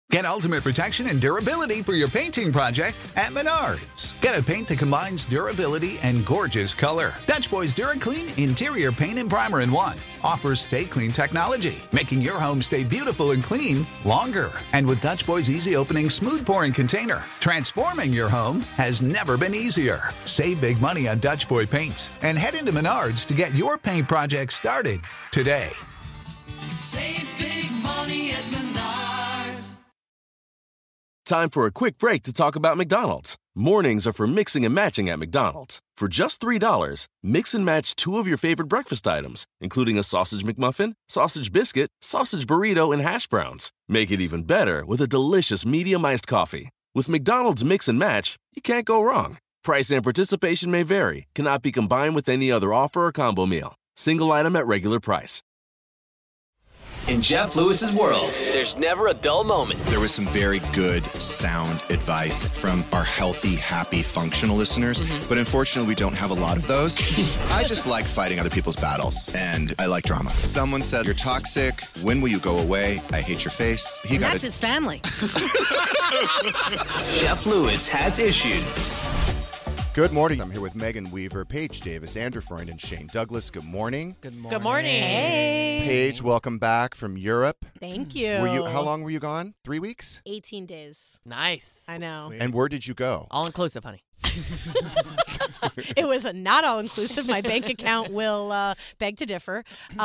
Get ultimate protection and durability for your painting project at Menards. Get a paint that combines durability and gorgeous color. Dutch Boy's DuraClean Interior Paint and Primer in One offers Stay Clean technology, making your home stay beautiful and clean longer. And with Dutch Boy's easy opening, smooth pouring container, transforming your home has never been easier. Save big money on Dutch Boy paints and head into Menards to get your paint project started today. Save big money at Menards. Time for a quick break to talk about McDonald's. Mornings are for mixing and matching at McDonald's. For just $3, mix and match 2 of your favorite breakfast items, including a sausage McMuffin, sausage biscuit, sausage burrito, and hash browns. Make it even better with a delicious medium iced coffee. With McDonald's Mix and Match, you can't go wrong. Price and participation may vary, cannot be combined with any other offer or combo meal. Single item at regular price. In Jeff Lewis's world, there's never a dull moment. There was some very good sound advice from our healthy, happy, functional listeners, but unfortunately we don't have a lot of those. I just like fighting other people's battles, and I like drama. Someone said, "You're toxic. When will you go away? I hate your face." That's his family. Jeff Lewis has issues. Good morning. I'm here with Megan Weaver, Paige Davis, Andrew Freund, and Shane Douglas. Good morning. Good morning. Good morning. Hey. Paige, welcome back from Europe. Thank you. How long were you gone? 3 weeks? 18 days. Nice. I know. Sweet. And where did you go? All inclusive, honey. It was not all inclusive. My bank account will beg to differ.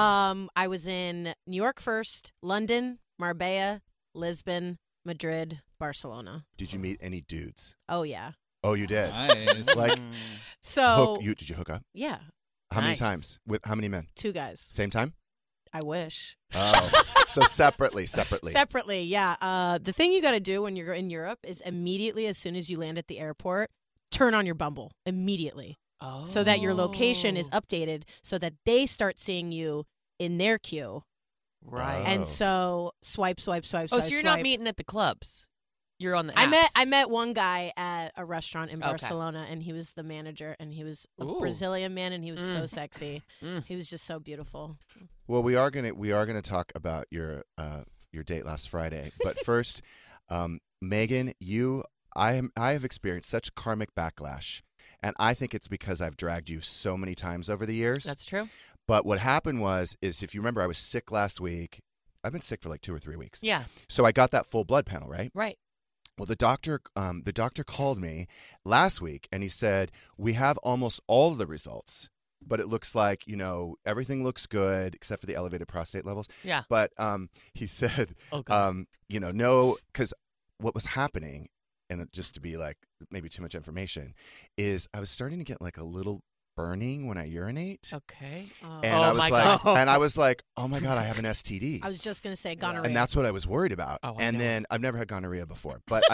I was in New York first, London, Marbella, Lisbon, Madrid, Barcelona. Did you meet any dudes? Oh, yeah. Oh, you did? Nice. Like, So, did you hook up? yeah, How many Nice. times? With how many men? 2 guys. Same time? I wish. Oh, so separately. Separately, yeah. The thing you got to do when you're in Europe is immediately, as soon as you land at the airport, turn on your Bumble immediately. Oh. So that your location is updated so that they start seeing you in their queue. Right. Oh. And so swipe. Oh, so you're not meeting at the clubs. You're on the apps. I met one guy at a restaurant in Okay. Barcelona, and he was the manager, and he was a Ooh. Brazilian man, and he was so Mm. sexy. Mm. He was just so beautiful. Well, we are gonna talk about your date last Friday, but first, Megan, I have experienced such karmic backlash, and I think it's because I've dragged you so many times over the years. That's true. But what happened is, if you remember, I was sick last week. I've been sick for like 2 or 3 weeks. Yeah. So I got that full blood panel, right? Right. Well, the doctor called me last week, and he said, we have almost all of the results, but it looks like, everything looks good except for the elevated prostate levels. Yeah. But he said, Oh, God. no, because what was happening, and just to be like maybe too much information, is I was starting to get like a little burning when I urinate. Okay. And Oh, I was my like, God. and I was like, oh my God, I have an STD. I was just going to say gonorrhea. And that's what I was worried about. Oh, I and know. then I've never had gonorrhea before, but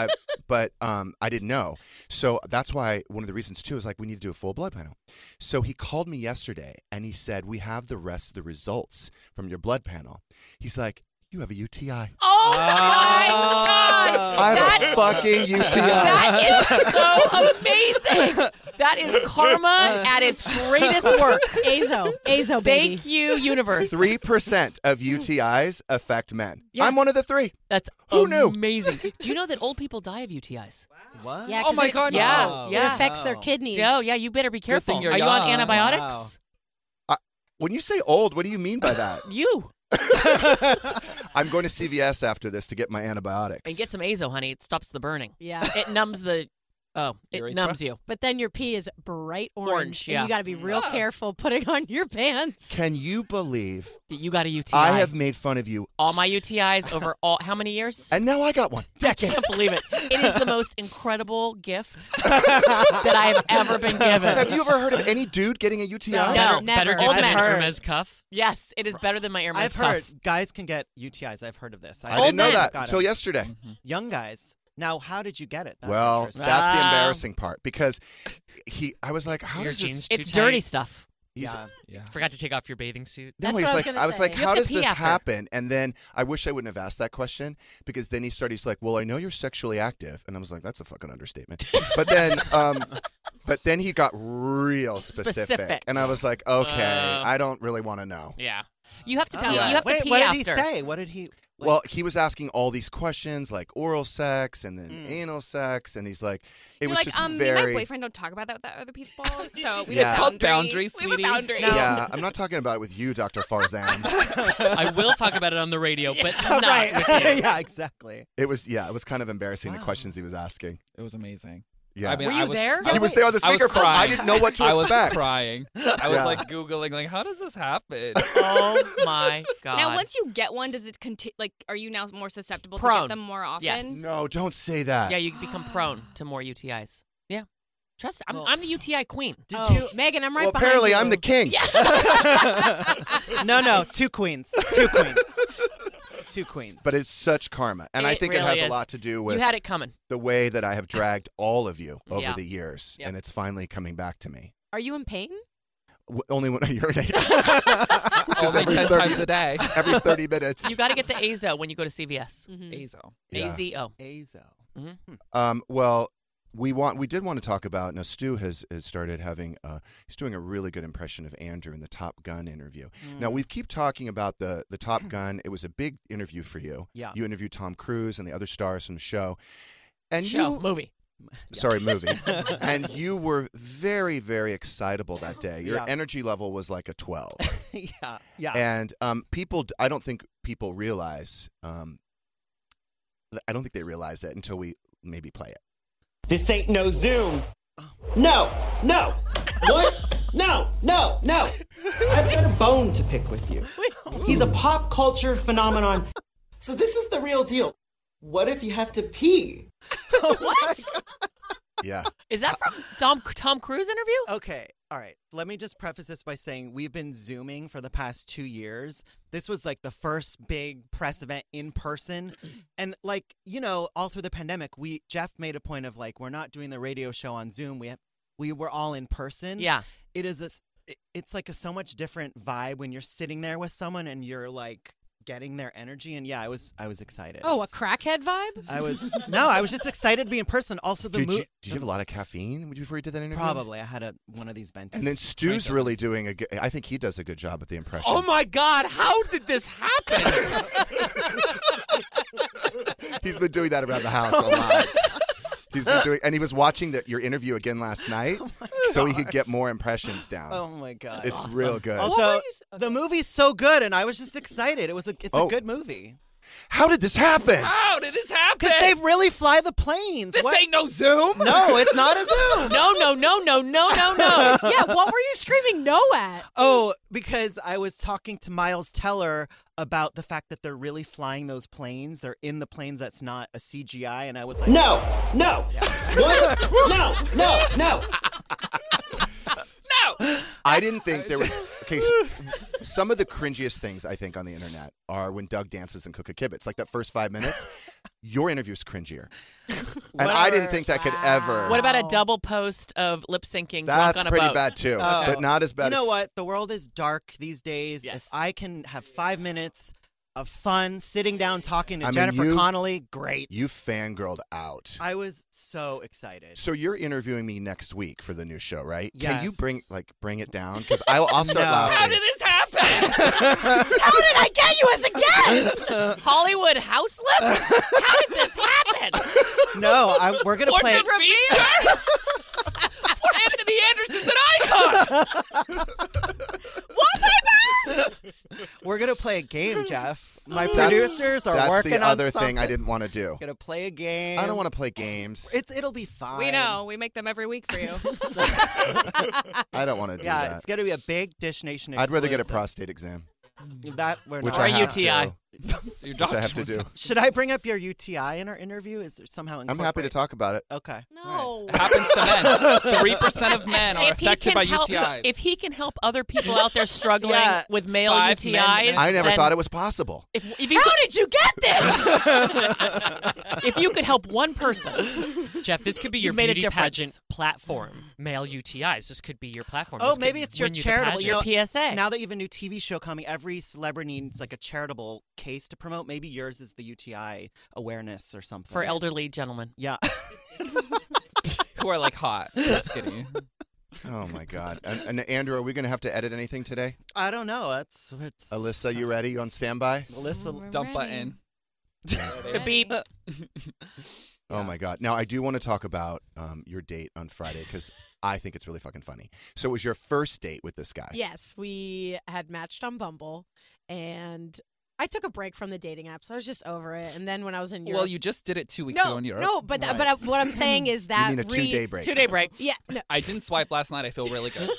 I didn't know. So that's why one of the reasons too is like we need to do a full blood panel. So he called me yesterday and he said, we have the rest of the results from your blood panel. He's like, you have a UTI. Oh, my God. I have a fucking UTI. That is so amazing. That is karma at its greatest work. Azo, baby. Thank you, universe. 3% of UTIs affect men. Yeah. I'm one of the 3. That's Who knew? amazing. Do you know that old people die of UTIs? What? Yeah, Oh 'cause my it- God, yeah, Wow. yeah. It affects their kidneys. Oh, yeah, you better be careful. thing you're Are you on young. antibiotics? When you say old, what do you mean by that? You. I'm going to CVS after this to get my antibiotics. And get some Azo, honey. It stops the burning. Yeah. It numbs the... Oh, it Urethra? numbs you. But then your pee is bright orange. Orange, And yeah. you got to be real careful putting on your pants. Can you believe That you got a UTI. I have made fun of you all my UTIs over how many years? and now I got one. I Decades. can't believe it. It is the most incredible gift that I have ever been given. Have you ever heard of any dude getting a UTI? No. No, Never. Old I've men. heard. Hermes cuff. Yes, it is better than my Hermes I've cuff. heard guys can get UTIs. I've heard of this. I didn't know men. that Got until it. yesterday. Young guys. Now, how did you get it? That's Well, interesting. that's the Wow. embarrassing part because I was like, how Your does this? jeans too It's dirty tight. stuff. He's- yeah. Yeah. Forgot to take off your bathing suit. No, That's he's what I was like, gonna I was say. like, You how have to does pee this after. happen? And then I wish I wouldn't have asked that question because then he started. He's like, well, I know you're sexually active, and I was like, that's a fucking understatement. But then he got real specific, and I was like, okay, I don't really want to know. Yeah. You have to tell Yeah. you have Wait, to pee what after. did he say? What did he? Well, he was asking all these questions like oral sex and then anal sex, and he's like, it was just me very. and my boyfriend don't talk about that with other people, so we Yeah. have It's called boundaries. boundaries, We have a sweetie. boundary. Yeah, I'm not talking about it with you, Dr. Farzan. I will talk about it on the radio, but not right. with you. Yeah, exactly. It was kind of embarrassing, the questions he was asking. It was amazing. Yeah. I mean, Were you I was, there? He was there on the I was speakerphone. I crying. didn't know what to I was expect. crying. I was Yeah. like Googling, like, how does this happen? Oh my God. Now, once you get one, does it are you now more susceptible to Prone. get them more often? Yes. No, don't say that. Yeah, you become prone to more UTIs. Yeah. Trust it. I'm the UTI queen. Did Oh, Megan, I'm right Well, behind apparently you. I'm the king. No, 2 queens. 2 queens. 2 queens. But it's such karma. And I It think it really has a is. lot to do You with had it coming. the way that I have dragged all of you over Yeah. the years. Yep. And it's finally coming back to me. Are you in pain? Only when I urinate. Which is Only every 10 times a day. Every 30 minutes. You got to get the AZO when you go to CVS. Azo. Yeah. AZO. Azo. Well, we did want to talk about, now Stu has started having, he's doing a really good impression of Andrew in the Top Gun interview. Now, we keep talking about the Top Gun. It was a big interview for you. Yeah. You interviewed Tom Cruise and the other stars from the show. And Movie. Sorry, movie. And you were very, very excitable that day. Your Yeah. energy level was like a 12. Yeah. And I don't think people realize, I don't think they realize that until we maybe play it. This ain't no Zoom. No. What? No. I've got a bone to pick with you. He's a pop culture phenomenon. So this is the real deal. What if you have to pee? What? Yeah. Is that from Tom Cruise interview? Okay. All right. Let me just preface this by saying we've been Zooming for the past 2 years. This was like the first big press event in person. And like, all through the pandemic, Jeff made a point of like, we're not doing the radio show on Zoom. We were all in person. Yeah. It's like a so much different vibe when you're sitting there with someone and you're like getting their energy. And yeah, I was excited. Oh, a crackhead vibe? I was just excited to be in person. Also, Did you have a lot of caffeine before you did that interview? Probably. I had one of these Ventus. And then Stu's really doing I think he does a good job at the impression. Oh my God! How did this happen? He's been doing that around the house a lot. He's been doing, and he was watching your interview again last night, so he could get more impressions down. Oh my God! It's real good. Also, the movie's so good, and I was just excited. It's a good movie. How did this happen? How did this happen? Because they really fly the planes. This ain't no Zoom. No, it's not a Zoom. No. Yeah, what were you screaming no at? Oh, because I was talking to Miles Teller about the fact that they're really flying those planes. They're in the planes. That's not a CGI. And I was like, No. What? No. No. I didn't think there was. Okay, some of the cringiest things I think on the internet are when Doug dances in Cook a Kibitz. Like that first 5 minutes, your interview's cringier, and I didn't think that could ever. What about a double post of lip syncing? That's drunk on a pretty boat? bad too, Oh. but not as bad. You know what? The world is dark these days. Yes. If I can have 5 minutes of fun sitting down talking to I mean, Jennifer Connelly, great. You fangirled out. I was so excited. So you're interviewing me next week for the new show, right? Can you Yes. bring it down? Because I'll start No. laughing. How did this happen? How did I get you as a guest? Hollywood house lift? How did this happen? No, we're gonna play. Fortune feature? For Anthony Anderson's an icon. We're gonna play a game, Jeff. My That's- producers are working That's the on other something. thing I didn't want to do. Gonna play a game. I don't want to play games. It'll be fine. We know. We make them every week for you. I don't want to do Yeah, that. it's gonna be a big Dish Nation. I'd rather get a exclusive. prostate exam, That we're which not. I Or a have UTI. to. Your Which I have doctor to do. Should I bring up your UTI in our interview? Is there somehow? I'm happy to incorporate- talk about it. Okay. No. It happens to men. 3% of men are If he affected can by help, UTIs. if he can help other people out there struggling Yeah. with male 5 men UTIs, minutes. I never then thought it was possible. If you How could, did you get this? if you could help one person, Jeff, this could be your You've made a beauty difference. pageant platform. Male UTIs. This could be your platform. Oh, This could maybe it's your win you the charitable. pageant. your PSA. Now that you have a new TV show coming, every celebrity needs like a charitable case to promote. Maybe yours is the UTI awareness or something. for elderly gentlemen. Yeah. Who are like hot and skinny. Oh my God! And Andrew, are we going to have to edit anything today? I don't know. It's Alyssa, you ready? You on standby? Alyssa. Dump button. The beep. Oh my God. Now I do want to talk about your date on Friday because I think it's really fucking funny. So it was your first date with this guy. Yes, we had matched on Bumble, and I took a break from the dating apps. I was just over it. And then when I was in Europe, Well, you just did it 2 weeks ago in Europe. No, but what I'm saying is that You mean a 2-day break? 2-day break. Yeah, no. I didn't swipe last night. I feel really good.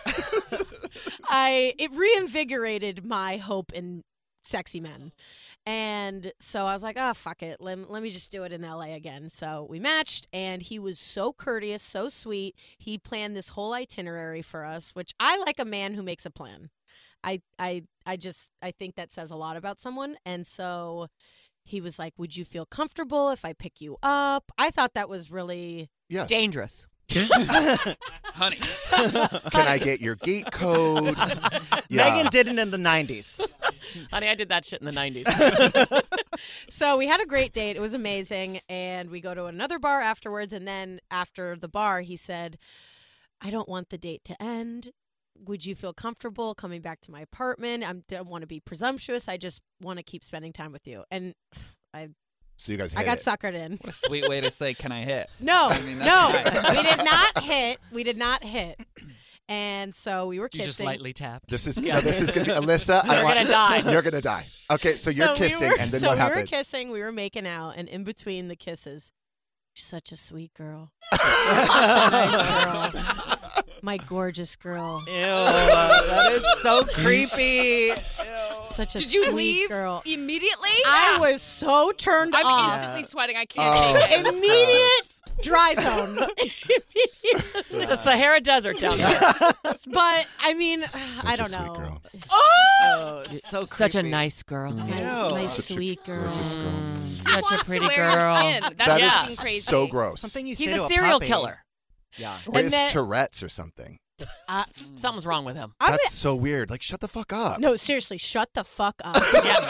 It reinvigorated my hope in sexy men. And so I was like, oh, fuck it. Let me just do it in LA again. So we matched, and he was so courteous, so sweet. He planned this whole itinerary for us, which I like a man who makes a plan. I think that says a lot about someone. And so he was like, would you feel comfortable if I pick you up? I thought that was really dangerous. Honey. Can I get your gate code? Megan did it in the 90s. Honey, I did that shit in the 90s. So we had a great date. It was amazing. And we go to another bar afterwards. And then after the bar, he said, I don't want the date to end. Would you feel comfortable coming back to my apartment? I don't want to be presumptuous. I just want to keep spending time with you. And So you guys I got suckered in. What a sweet way to say, can I hit? No, I mean, no, that's nice. we did not hit. We did not hit. And so we were You kissing. just lightly tapped. This is gonna Alyssa. You're gonna die. You're gonna die. Okay, so you're kissing, and then so what we were happened? kissing. We were making out, and in between the kisses, she's such a sweet girl. Nice girl. My gorgeous girl. Ew, that is so creepy. Such a Did you sweet leave girl. immediately? I was so turned I'm off. instantly sweating. I can't take it. Immediate dry zone. The Sahara Desert down there. But I mean, I don't a sweet know. girl. Oh, it's so Such a creepy. nice girl. Nice Such a sweet girl. gorgeous girl. Who Such a wants pretty to wear girl. Your skin? That's That is fucking crazy. so gross. Something you He's say a to serial puppy. killer. Yeah. Or And is then- Tourette's or something. Something's wrong with him. That's so weird. Like, shut the fuck up. No, seriously, shut the fuck up. Yeah.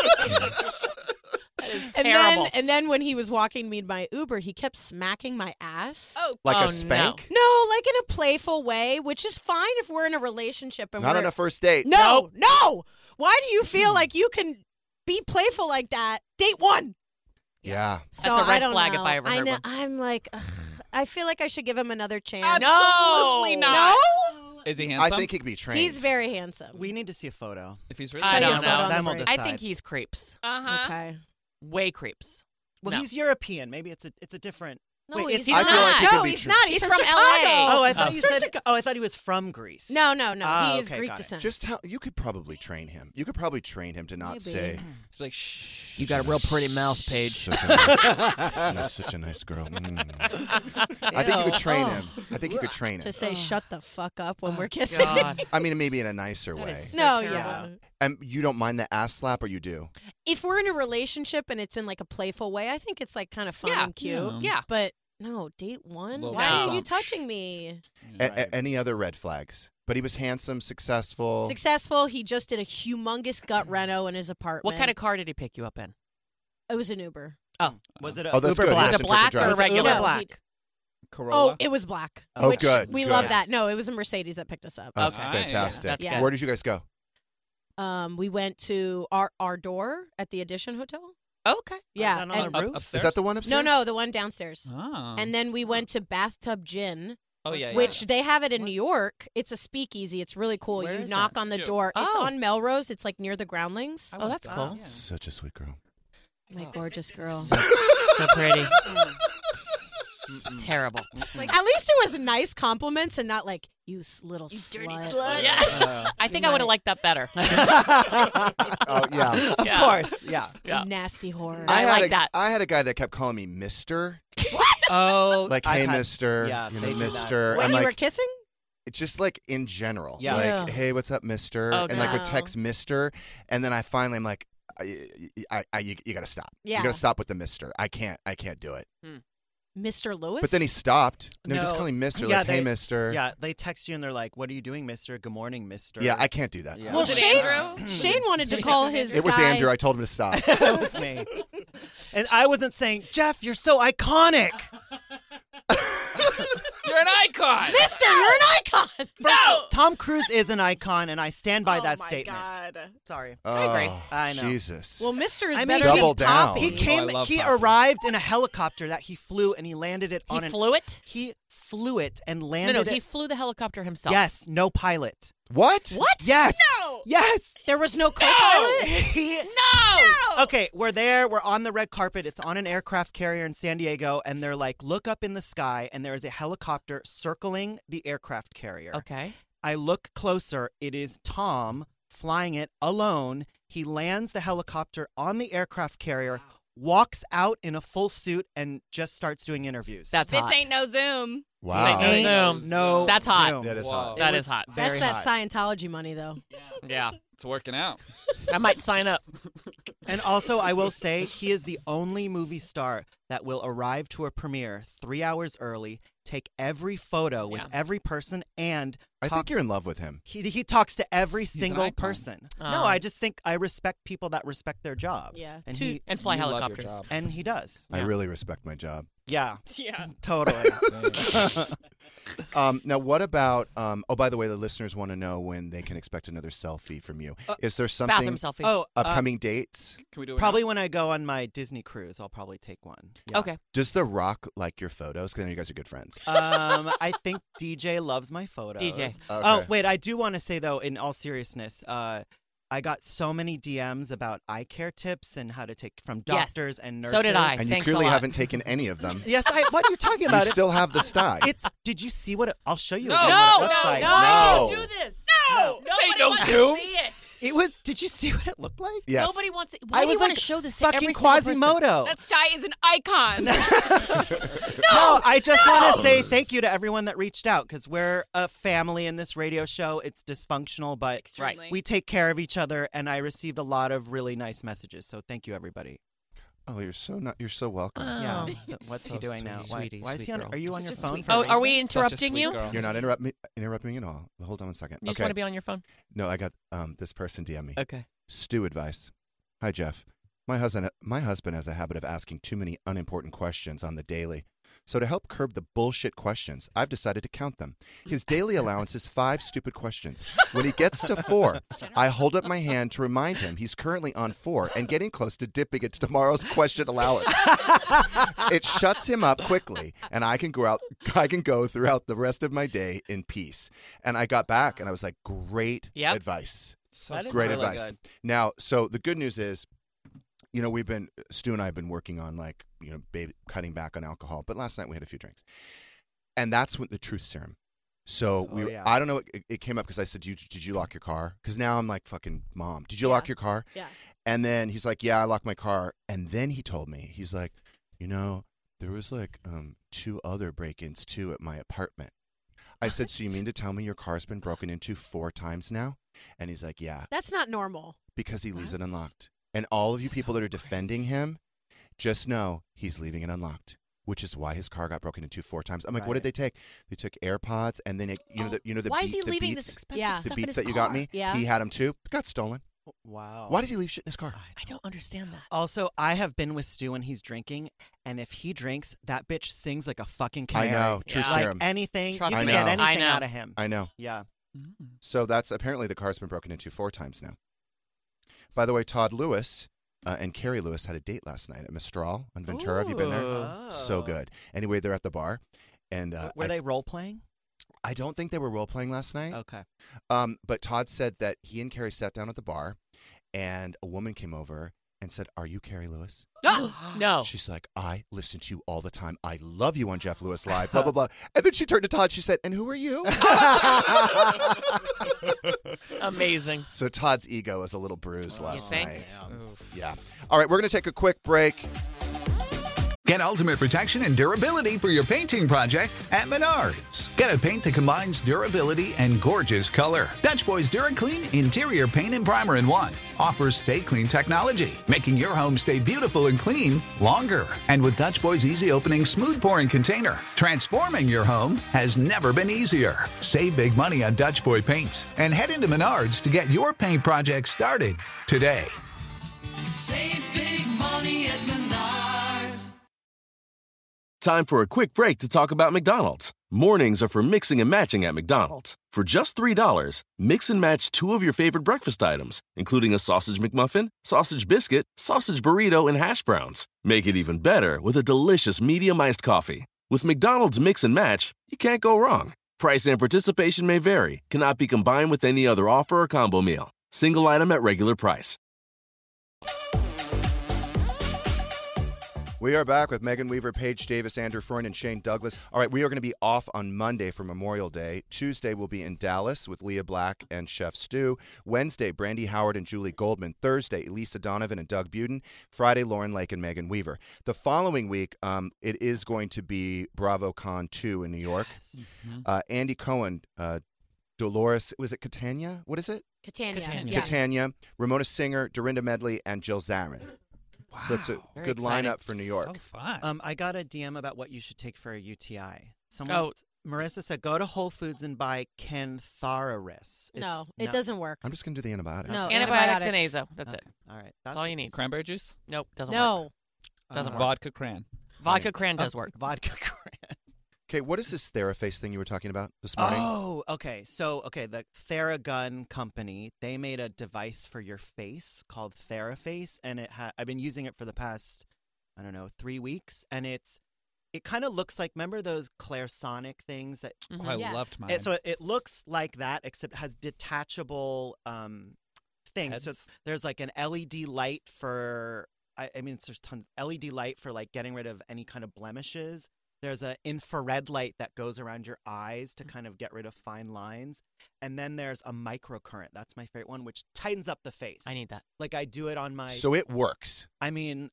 And terrible. then when he was walking me to my Uber, he kept smacking my ass. Oh, Like Oh, a spank? No, like in a playful way, which is fine if we're in a relationship and Not we're on a first date. No. Why do you feel like you can be playful like that? Date one. Yeah. So That's a red I don't flag know. if I ever heard one. I'm like, ugh, I feel like I should give him another chance. absolutely not. Is he handsome? I think he could be trained. He's very handsome. We need to see a photo. If he's really I don't Show you a photo know. on the Then we'll break. decide. I think he's creeps. Uh-huh. Okay. Way creeps. Well, No. he's European. Maybe it's a different. No, Wait, he's is I not. feel like he could no, be he's true. not. He's, He's from from Chicago. LA. Oh, I thought you From said. Chicago. Oh, I thought he was from Greece. No. Ah, He is okay, Greek got it. descent. Just tell. You could probably train him. You could probably train him to not Maybe. say. It's like, shh. You got a real pretty mouth, Paige. Such a nice, that's such a nice girl. I think you could train him. I think you could train To him. say shut the fuck up when we're kissing. God. I mean, maybe in a nicer That way. is No, terrible. yeah. And you don't mind the ass slap, or you do? If we're in a relationship and it's in like a playful way, I think it's like kind of fun Yeah. and cute. Yeah. But no, date one? Well, Why are no. you touching me? Any other red flags? But he was handsome, successful. Successful. He just did a humongous gut reno in his apartment. What kind of car did he pick you up in? It was an Uber. Oh. Was it a Oh, that's Uber good. He Black? doesn't Was it black take the or drive. regular? No, Black. Corolla? Oh, it was black. Oh, which good, We good. love that. No, it was a Mercedes that picked us up. Oh, Okay. fantastic. That's Yeah. good. Where did you guys go? We went to our door at the Edition Hotel. Okay. Yeah. that on and- the roof? Is that the one upstairs? no, the one downstairs. Oh. And then we went to Bathtub Gin. Oh, yeah. Which they have it in New York. It's a speakeasy. It's really cool. Where You is knock that? on the Cute. door. It's Oh. on Melrose. It's like near the Groundlings. Oh, that's cool. Yeah. Such a sweet girl. My gorgeous girl. So pretty. Terrible. At least it was nice compliments and not like, you little dirty slut. slut. Yeah. I think I would have liked that better. Oh, yeah. Of Yeah. course. Yeah. Yeah. You nasty whore. I had like a, that. I had a guy that kept calling me Mister. Oh, Like, I hey, had- Mister. Yeah, you they know, do that. Mister. when I'm you like, were kissing? it's just like in general. Yeah. Like, Yeah. hey, what's up, Mister? Oh, and like would no. text Mister, and then I finally am like, you got to stop. Yeah. You got to stop with the Mister. I can't do it. Mr. Lewis? But then he stopped. No, just No. call him Mister. Yeah, Like, hey, they- Mister. Yeah, they text you and they're like, "What are you doing, Mister? Good morning, Mister." Yeah, I can't do that. Yeah. Well, Was it Shane, Andrew? Shane wanted to call his It was guy. Andrew. I told him to stop. It was me. And I wasn't saying, Jeff, you're so iconic. You're an icon. Mister, you're an icon. No. Tom Cruise is an icon, and I stand by Oh that my statement. God. Sorry. I agree. I know. Jesus. Well, Mister is I mean, better Double than down. Poppy. He came. I love He Poppy. arrived in a helicopter that he flew, and he landed it on He an. flew it? He flew it and No, landed he it. flew the helicopter himself. Yes, no pilot. What? What? Yes. No. Yes. There was no co-pilot. No. Okay, we're there. We're on the red carpet. It's on an aircraft carrier in San Diego, and they're like, look up in the sky, and there is a helicopter circling the aircraft carrier. Okay. I look closer. It is Tom flying it alone. He lands the helicopter on the aircraft carrier, walks out in a full suit, and just starts doing interviews. That's This hot. ain't no Zoom. Wow. Ain't no Zoom. No, That's hot. Zoom. That is hot. That It is was hot. That's very that hot. Scientology money, though. Yeah. It's working out. I might sign up. And also, I will say, he is the only movie star that will arrive to a premiere 3 hours early, take every photo with every person, and I think you're in love with him. he talks to every an single icon. person. Oh. No, I just think I respect people that respect their job. Yeah. And Toot. And fly You love your helicopters. job. and he does. I really respect my job. Yeah, Yeah. totally. Now, what about? Oh, by the way, the listeners want to know when they can expect another selfie from you. Is there something? Bathroom selfie. Oh, upcoming dates? Can we do it? probably when I go on my Disney cruise, I'll probably take one. Yeah. Okay. Does The Rock like your photos? Because I know you guys are good friends. I think DJ loves my photos. DJ. Oh, Okay. wait, I do want to say, though, in all seriousness, I got so many DMs about eye care tips and how to take from Yes. doctors and nurses. So did I. And you Thanks a clearly lot. haven't taken any of them. Yes, what are you talking You about? still have the sty. Did you see what I'll show you No, again No, what it looks like. no, No. do this. No. Nobody no wants Zoom. to see it. It was, did you see what it looked like? Yes. Nobody wants it. Why I do was you want like to show this to fucking every single person? Quasimodo. That Sty is an icon. No, I just want to say thank you to everyone that reached out because we're a family in this radio show. It's dysfunctional, but Extremely. we take care of each other, and I received a lot of really nice messages. So thank you, everybody. Oh, you're so welcome. Yeah. Oh. So what's So he doing now? sweet. Why is he on? Sweet Are you on your Just phone? sweet for girl. a Oh, are we reason? Such a interrupting sweet you? girl. You're not interrupting me at all. Hold on one second. You just okay. want to be on your phone? No, I got this person DM me. Okay. Stew advice. Hi, Jeff. My husband has a habit of asking too many unimportant questions on the daily. So to help curb the bullshit questions, I've decided to count them. His daily allowance is 5 stupid questions. When he gets to 4, I hold up my hand to remind him he's currently on 4 and getting close to dipping into tomorrow's question allowance. It shuts him up quickly, and I can go throughout the rest of my day in peace. And I got back, and I was like, great Yep. advice. That is Great really advice. good. Now, so the good news is, Stu and I have been working on cutting back on alcohol, but last night we had a few drinks. And that's what the truth serum. So I don't know, it came up because I said, did you lock your car? Because now I'm like, fucking mom, did you lock your car? Yeah. And then he's like, yeah, I locked my car. And then he told me, he's like, there was like 2 other break-ins too at my apartment. I said, so you mean to tell me your car's been broken into 4 times now? And he's like, yeah. That's not normal. Because he leaves it unlocked. And all of you people that are defending him, just know he's leaving it unlocked, which is why his car got broken into 4 times. I'm like, what did they take? They took AirPods, and then the Why is he the leaving Beats, this expensive Yeah. stuff the in Beats his that you car? got me. Yeah. He had them too. Got stolen. Wow. Why does he leave shit in his car? I don't understand that. Also, I have been with Stu when he's drinking, and if he drinks, that bitch sings like a fucking I canary. know. True Yeah. Like serum. anything, Trust you can me. get I know. anything I know. out of him. I know. Yeah. So that's apparently the car's been broken into 4 times now. By the way, Todd Lewis and Carrie Lewis had a date last night at Mistral on Ventura. Have you been there? Oh. So good. Anyway, they're at the bar, and Were they role playing? I don't think they were role playing last night. Okay. But Todd said that he and Carrie sat down at the bar, and a woman came over and said, "Are you Carrie Lewis?" No. She's like, "I listen to you all the time. I love you on Jeff Lewis Live." Blah blah blah. And then she turned to Todd. She said, "And who are you?" Amazing. So Todd's ego is a little bruised last think? night. Yeah. All right, we're going to take a quick break. Get ultimate protection and durability for your painting project at Menards. Get a paint that combines durability and gorgeous color. Dutch Boys DuraClean Interior Paint and Primer in 1 offers Stay Clean technology, making your home stay beautiful and clean longer. And with Dutch Boys Easy Opening Smooth Pouring Container, transforming your home has never been easier. Save big money on Dutch Boy paints and head into Menards to get your paint project started today. Save big money at Menards. Time for a quick break to talk about McDonald's. Mornings are for mixing and matching at McDonald's. For just $3, mix and match 2 of your favorite breakfast items, including a sausage McMuffin, sausage biscuit, sausage burrito, and hash browns. Make it even better with a delicious medium iced coffee. With McDonald's Mix and Match, you can't go wrong. Price and participation may vary, cannot be combined with any other offer or combo meal. Single item at regular price. We are back with Megan Weaver, Paige Davis, Andrew Freund, and Shane Douglas. All right, we are going to be off on Monday for Memorial Day. Tuesday, we'll be in Dallas with Leah Black and Chef Stu. Wednesday, Brandy Howard and Julie Goldman. Thursday, Elisa Donovan and Doug Buden. Friday, Lauren Lake and Megan Weaver. The following week, it is going to be BravoCon 2 in New York. Yes. Andy Cohen, Dolores, was it Catania? What is it? Catania. Yeah. Catania, Ramona Singer, Dorinda Medley, and Jill Zarin. Wow. So it's a good lineup for New York. So fun. I got a DM about what you should take for a UTI. Marissa said, go to Whole Foods and buy Cantharis. No, it doesn't work. I'm just going to do the antibiotics. No, antibiotics and Azo. That's it. All right. That's all you need. Cranberry juice? Nope, doesn't No. work. Doesn't work. Vodka cran. Vodka cran does work. Vodka cran. Okay, what is this Theraface thing you were talking about this morning? Oh, okay. So, the Theragun company, they made a device for your face called Theraface, and I've been using it for the past, 3 weeks, and it kind of looks like, remember those Clairsonic things that? Oh, I loved mine. So it looks like that, except it has detachable things. Heads? So there's like an LED light for, there's tons LED light for like getting rid of any kind of blemishes. There's an infrared light that goes around your eyes to kind of get rid of fine lines. And then there's a microcurrent. That's my favorite one, which tightens up the face. I need that. Like I do it on my... So it works. How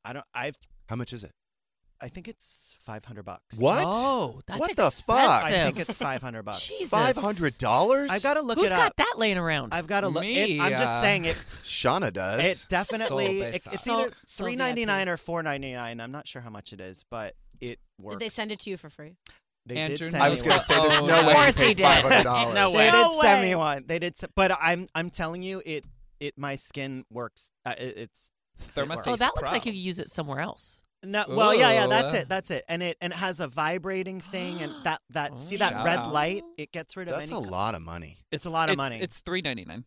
much is it? I think it's $500. What? Oh, that's what the expensive. fuck? I think it's $500. Jesus. $500? I've got to look Who's it up. got that laying around? I've got to look. Me, I'm just saying it. Shauna does. It definitely. So It's So- either so $3.99 or $4.99. I'm not sure how much it is, but it works. Did they send it to you for free? They Andrew did knows. send I was me going one. to say, there's no Of way course you paid he did. $500. No They way. did send way. me one. They did, but I'm telling you, it my skin works. It's Thermaface Oh, that looks Pro. like you could use it somewhere else. No, well, yeah, Ooh. that's it, and it has a vibrating thing, and that see that Shout red out. light, it gets rid of That's any. a lot of money. It's a lot of money. It's $3.99.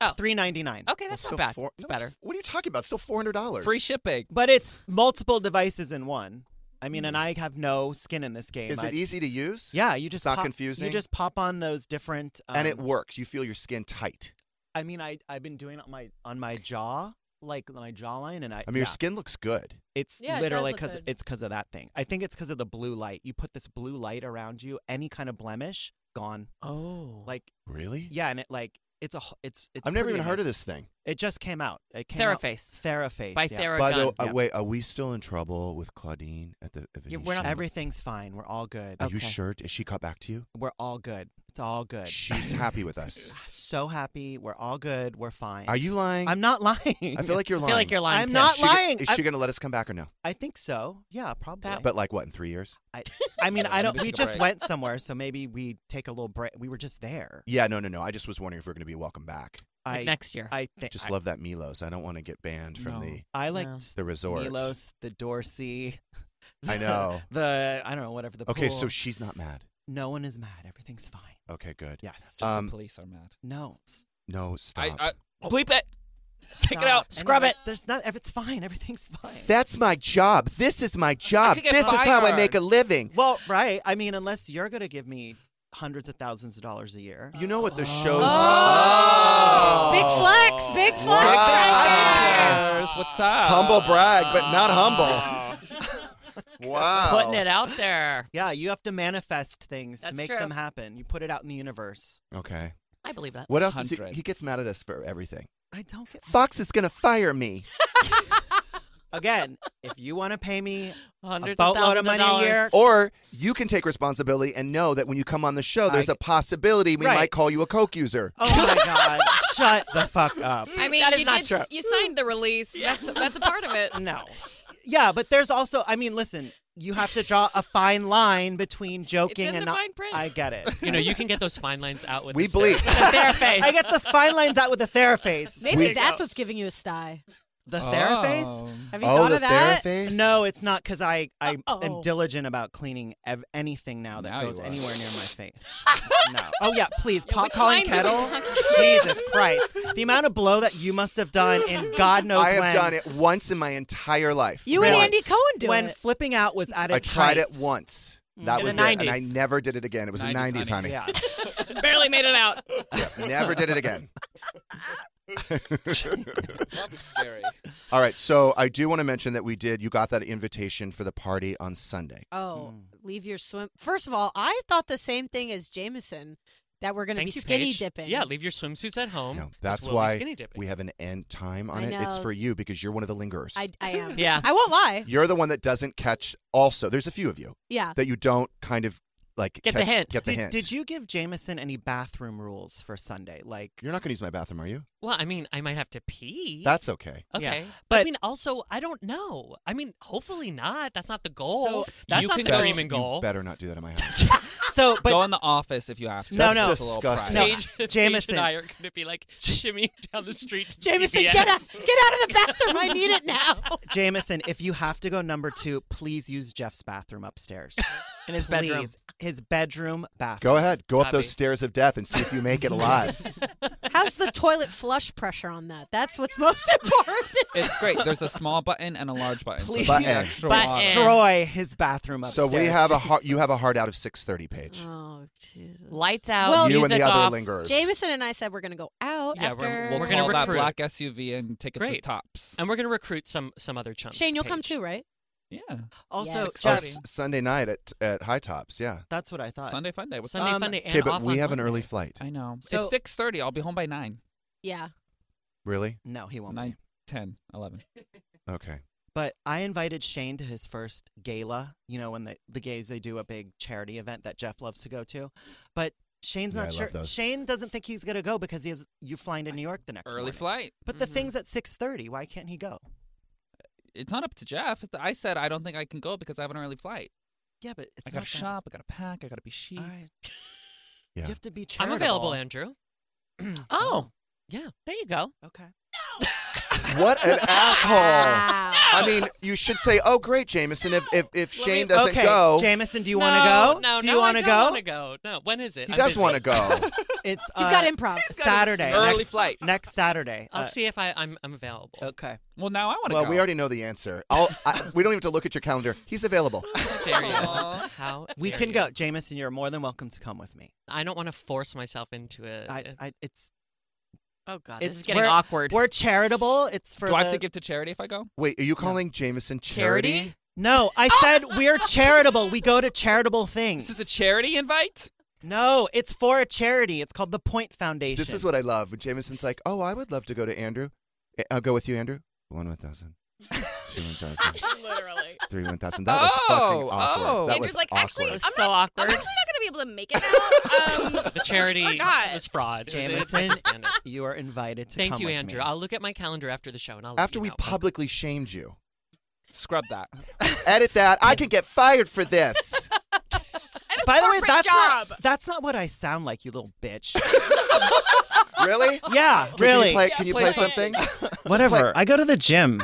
$3.99. Okay, that's Still not bad. four- It's no, better. What are you talking about? Still $400. Free shipping. But it's multiple devices in one. I mean, and I have no skin in this game. Is it easy to use? Yeah, you just It's not pop, confusing? You just pop on those different. And it works. You feel your skin tight. I mean, I've been doing it on my jaw, like my jawline, and Your skin looks good. It's Yeah, it literally does look because good. of that thing. I think it's because of the blue light. You put this blue light around you, any kind of blemish, gone. Oh. Like Really? yeah, and it's I've never pretty even heard of amazing. this thing. It just came out. It came Theraface. out. Theraface. By yeah. Theragun. By the way, Yeah. wait, are we still in trouble with Claudine at the Yeah, we're not- Venetian? Everything's fine. We're all good. Are you Okay. sure? Is she got back to you? We're all good. It's all good. She's happy with us. So happy. We're all good. We're fine. Are you lying? I'm not lying. I feel like you're I lying. feel like you're lying. I'm too. not lying. Is she going to let us come back or no? I think so. Yeah, probably. But like what, in 3 years? I mean, I don't. Let's We take a just break. went somewhere, so maybe we take a little break. We were just there. Yeah, no. I just was wondering if we're going to be welcome back. Like next year. I think. Just love that Milos. I don't want to get banned from No. I liked the resort. Milos, the Dorsey. I know. I don't know, whatever the. Okay, pool. so she's not mad. No one is mad. Everything's fine. Okay, good. Yes. Just the police are mad. No. No, stop. Bleep it. Take it out. Stop. Scrub it. There's not. If it's fine, everything's fine. That's my job. This is my job. could get This is how I fired. make a living. Well, right. I mean, unless you're gonna give me hundreds of thousands of dollars a year. You know what the show's... Oh. Big flex. Big flex. Right there. What's up? Humble brag, but not humble. Wow. Putting it out there. Yeah, you have to manifest things That's to make true. them happen. You put it out in the universe. Okay. I believe that. What else? Is Hundreds. he gets mad at us for everything. I don't get. Fox is going to fire me. Again, if you want to pay me Hundreds a boatload of of thousands money of a year, Or you can take responsibility and know that when you come on the show, there's a possibility we Right. might call you a Coke user. oh my God, shut the fuck up. I mean, That is you not did, true. You signed the release. That's a part of it. No. Yeah, but there's also, I mean, listen, you have to draw a fine line between joking It's in and the not. fine print. I get it. You know, you can get those fine lines out with We the bleep. With a fair face. I get the fine lines out with the Theraface. Maybe that's what's giving you a sty. The Theraface? Have you thought of that? Theraface? No, it's not because I am diligent about cleaning anything now that goes anywhere near my face. No. Oh, yeah, please. Pot calling kettle. Jesus Christ. The amount of blow that you must have done in God knows when. I have done it once in my entire life. You and Andy Cohen do it. When flipping out was at its I tried height. it once. That In was the it. 90s. And I never did it again. It was the 90s, honey. Yeah. Barely made it out. Yeah, never did it again. That was scary. All right, so I do want to mention that you got that invitation for the party on Sunday. Oh, leave your swim. First of all, I thought the same thing as Jameson, that we're going to be Thank you, skinny Paige. dipping. Yeah, leave your swimsuits at home. No, 'cause that's we'll be why skinny dipping. we have an end time on I it. It's know. for you because you're one of the lingerers. I am. Yeah. I won't lie. You're the one that doesn't catch. Also, there's a few of you Yeah. that you don't kind of like Get the catch- hint. Get the hint. Did you give Jameson any bathroom rules for Sunday? Like, You're not going to use my bathroom, are you? Well, I mean, I might have to pee. That's okay. Okay. Yeah. But I But- mean, also, I don't know. I mean, hopefully not. That's not the goal. So That's you not can the go- dream and You goal. better not do that in my house. so, but Go in the office if you have to. No, That's no. It's a little disgusting. private. No. Paige Jameson. and I are going to be like shimmying down the street to Jameson, CVS. get out of the bathroom. I need it now. Jameson, if you have to go number 2, please use Jeff's bathroom upstairs. In his bedroom. Please. His bedroom bathroom. Go ahead. Go up Happy. those stairs of death and see if you make it alive. How's the toilet flush pressure on that? That's what's most important. It's great. There's a small button and a large button. Please Button. extra Button. water. destroy his bathroom So upstairs. we have you have a hard out of 6:30, Paige. Oh, Jesus. Lights out. Well, you and music the other off. lingerers. Jameson and I said we're going to go out Yeah, after. We'll We're gonna call that recruit. black SUV and take it to Great. Tops. And we're going to recruit some other chumps. Shane, you'll come Paige. too, right? Yeah. Also, Yes. Oh, Jeff, Sunday night at High Tops, yeah. that's what I thought. Sunday fun day. Sunday Um, fun day and Okay, but off we on have an Monday. early flight. I know. So- it's 6:30. I'll be home by 9. Yeah. Really? No, he won't. 9, Be. 10, 11. Okay. But I invited Shane to his first gala. You know, when the gays, they do a big charity event that Jeff loves to go to. But Shane's Yeah, not I sure. love those. Shane doesn't think he's going to go because you flying to New York the next Early morning. flight. But the thing's at 6:30. Why can't he go? It's not up to Jeff. I said I don't think I can go because I have an early flight. Yeah, but it's I got not to that- shop. I got to pack. I got to be chic. All right. Yeah. You have to be I'm charitable. available, Andrew. Oh, Yeah. there you go. Okay. What an asshole! Wow. I mean, you should say, "Oh, great, Jameson." If Shane doesn't okay, go, Jameson, do you want to go? No, do no, you want I to don't go? want to go. No, when is it? he I'm does busy. want to go. It's He's got improv. Saturday. Early next, flight. next Saturday. I'll see if I'm available. Okay. Well, now I want to Well, go. we already know the answer. We don't even have to look at your calendar. He's available. How dare you? How We dare can you. go, Jameson. You're more than welcome to come with me. I don't want to force myself into it. It's Oh, God. This it's is getting we're- awkward. We're charitable. It's for Do I have the- to give to charity if I go? Wait, are you calling Jameson charity? Charity? No, I said we're charitable. We go to charitable things. This is a charity invite? No, it's for a charity. It's called the Point Foundation. This is what I love. When Jameson's like, "Oh, I would love to go to Andrew. I'll go with you, Andrew." 1 1,000, 2 1,000, Literally. 3 1,000. That was fucking awkward. oh. That Andrew's was like, awkward. actually, It was I'm so not. awkward. I'm actually not going to be able to make it now. The charity forgot. was fraud. It's Jameson, disbanded. you are invited to Thank come you, with Andrew. me. I'll look at my calendar after the show and I'll let After you we know. publicly shamed you. Scrub that. Edit that. I can get fired for this. By the way, corporate that's not what I sound like, you little bitch. Really? Yeah, really. Can you play something? Whatever. I go to the gym.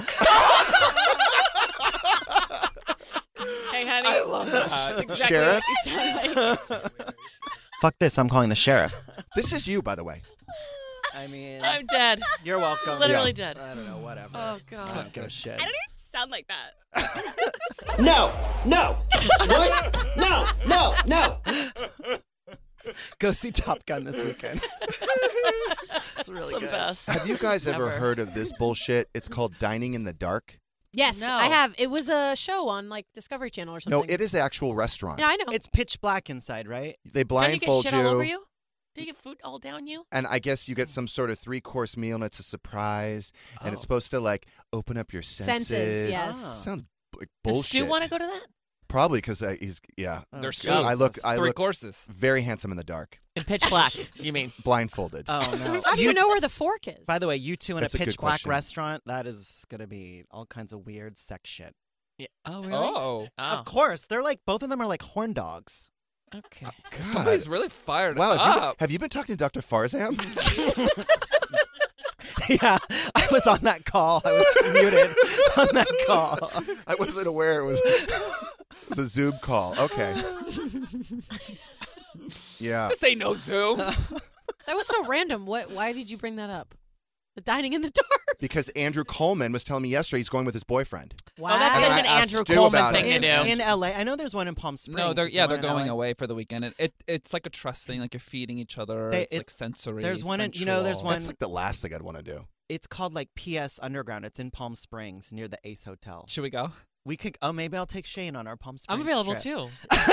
Hey, honey. I love that. That's exactly Sheriff? what you sound like. Fuck this. I'm calling the sheriff. This is you, by the way. I mean, I'm dead. you're welcome. Literally Yeah. dead. I don't know. Whatever. Oh, I God. don't give a shit. I don't even sound like that. No, no, what? No, no, no. Go see Top Gun this weekend. It's really The good. best. Have you guys ever Never. heard of this bullshit? It's called Dining in the Dark. Yes, No. I have. It was a show on like Discovery Channel or something. No, it is an actual restaurant. Yeah, I know. It's pitch black inside, right? They Don't you blindfold get shit all over you? Do you get food all down you? and I guess you get some sort of 3-course meal, and it's a surprise, and it's supposed to like open up your senses. Senses, yes. Sounds like Does bullshit. Stu want to go to that? Probably because he's There's God. food. I look 3 courses. very handsome in the dark, In pitch black, you mean? blindfolded. Oh no. How do you know where the fork is? By the way, you two in That's a a pitch good black question. restaurant, that is gonna be all kinds of weird sex shit. Yeah. Oh, really? Oh. Of course. They're like both of them are like horn dogs. Okay. God. Somebody's really fired Wow, up. have you been talking to Dr. Farzam? Yeah, I was on that call. I was muted on that call. I wasn't aware it was a Zoom call. Okay. Yeah. This ain't no Zoom. That was so random. Why did you bring that up? The dining in the dark. Because Andrew Coleman was telling me yesterday he's going with his boyfriend. Wow. Oh, that's And such I an asked Andrew Stu Coleman about thing it. to do. In LA, I know there's one in Palm Springs. No, Is there they're one in going LA? away for the weekend. And it's like a trust thing. Like you're feeding each other. It's like sensory. There's one in, sensual. there's one. That's like the last thing I'd want to do. It's called like PS Underground. It's in Palm Springs near the Ace Hotel. Should we go? We could. Oh, maybe I'll take Shane on our Palm Springs. I'm available trip. too.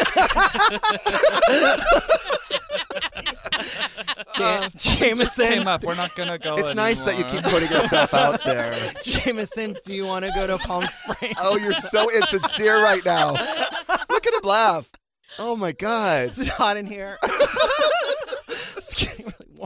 Jameson came up. We're not gonna go. It's nice that you anymore. keep putting yourself out there. Jameson, do you want to go to Palm Springs? Oh, you're so insincere right now. Look at him laugh. Oh my God. It's hot in here. It's getting really warm.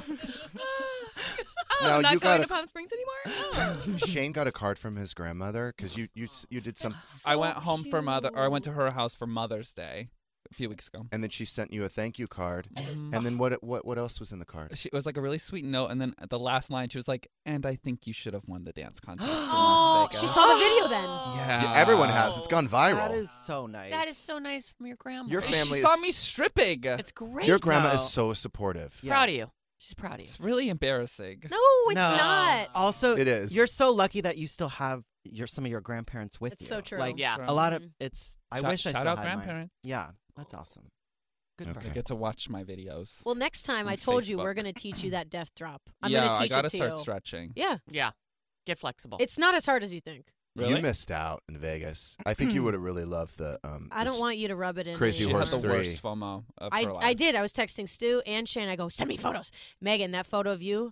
Now I'm not you going got to Palm Springs anymore. Shane got a card from his grandmother because you did some. I went home for I went to her house for Mother's Day a few weeks ago. And then she sent you a thank you card. And then what else was in the card? It was like a really sweet note, and then at the last line, she was like, "And I think you should have won the dance contest in Las Vegas." She saw the video then. Yeah, everyone has. It's gone viral. That is so nice. That is so nice from your grandma. Your family She saw is- me stripping. It's great. Your grandma No. is so supportive. Yeah. Proud of you. She's proud of you. It's really embarrassing. No, it's No. not. Also, It is. You're so lucky that you still have some of your grandparents with It's you. so true. Like, Yeah. a lot of it's. I Shout- wish I shout still out had mine. grandparents. Yeah, that's awesome. Good for Okay. I her. get to watch my videos. Well, next time On I told you Facebook. we're going to teach you that death drop. I'm yeah, going to I teach gotta it to start you. stretching. Yeah. Yeah. Get flexible. It's not as hard as you think. Really? You missed out in Vegas. I think you would have really loved the. I don't want you to rub it in. Crazy She anymore. had Horse the 3. worst FOMO of her life. I did. I was texting Stu and Shane. I go, send me photos. Megan, that photo of you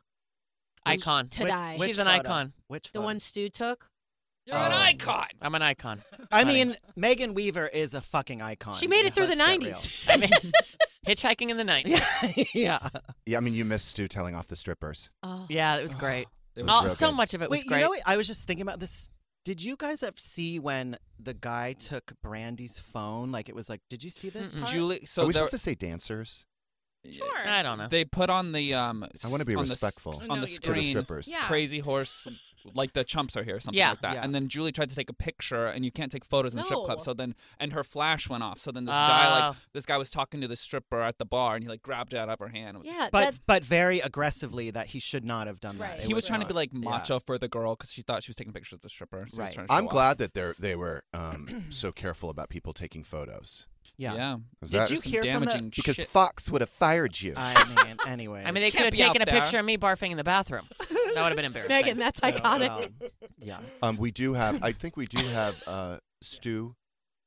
Icon. to die. She's an photo? icon. Which The photo? one Stu took. You're an icon. I'm an icon. I Honey. mean, Megan Weaver is a fucking icon. She made it through the Let's get 90s. I mean, hitchhiking in the night. real. Yeah. Yeah, I mean, you missed Stu telling off the strippers. Oh. Yeah, it was great. It was Oh, real so good. much of it was Wait, great. you know what? I was just thinking about this. Did you guys ever see when the guy took Brandy's phone? Like, it was like, did you see this part? Julie. So Are we there- supposed to say dancers? Sure. I don't know. They put on the I want to be on respectful the, No, on the you to the screen. strippers. Yeah. Crazy horse, like the chumps are here, something Yeah. like that. Yeah. And then Julie tried to take a picture, and you can't take photos in the strip club. No. So then, and her flash went off. So then Oh. this guy was talking to the stripper at the bar, and he like grabbed it out of her hand. It was- Yeah, But very aggressively that he should not have done that. Right. It he was trying to not- be like yeah. macho for the girl because she thought she was taking pictures of the stripper. So he was Right. trying to I'm show glad that they were so careful about people taking photos. Yeah. Yeah. Was Did that- you Some hear from the? damaging Because shit. Fox would have fired you. I mean, anyway. I mean, they could Can't have be taken a out there. picture of me barfing in the bathroom. That would have been embarrassing. Megan, that's iconic. Yeah. We do have. I think we do have Stu.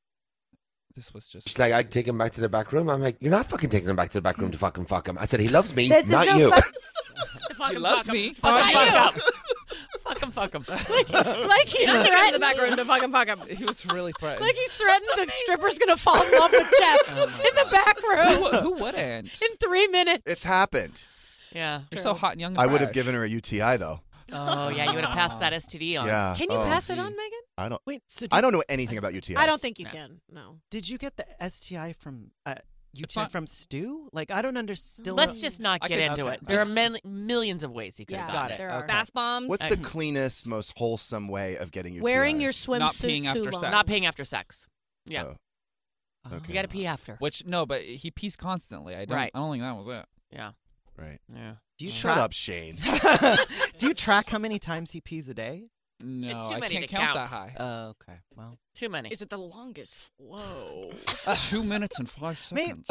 This was just. She's like, I take him back to the back room. I'm like, you're not fucking taking him back to the back room to fucking fuck him. I said, he loves me, That's not no you. Fuck He him, loves fuck him. me. Fuck him, Fuck fuck him. Fuck him, fuck him. Like he's Not in the threatened. back room to fucking fuck him. He was really threatened. Like he's threatened the stripper's gonna fall in love with Jeff in the back room Who wouldn't? in 3 minutes. It's happened. Yeah. You're so hot and young. And I would have fresh. given her a UTI though. Oh, yeah, you would have passed that STD on. Yeah. Can you Oh. pass it on, Megan? I don't. Wait. So I don't know anything about UTIs. I don't think you No. can. No. Did you get the STI from It's UTI not- from Stu? Like, I don't understand. Let's just not I get could- into okay. it. There are millions of ways you could have Yeah, gotten Got it. there are. Okay. Bath bombs. What's the cleanest, most wholesome way of getting UTI? Wearing your Not swimsuit peeing too after long. sex. Not paying after sex. Yeah. Oh, Oh. okay. You got to pee after. Which no, but he pees constantly. I don't. Right. I don't think that was it. Yeah. Right. Yeah. Do you Shut track- up, Shane. Do you track how many times he pees a day? No, It's too I many can't to count count. that high. Okay. Well. Too many. Is it the longest flow? 2 minutes and 5 Maybe- seconds.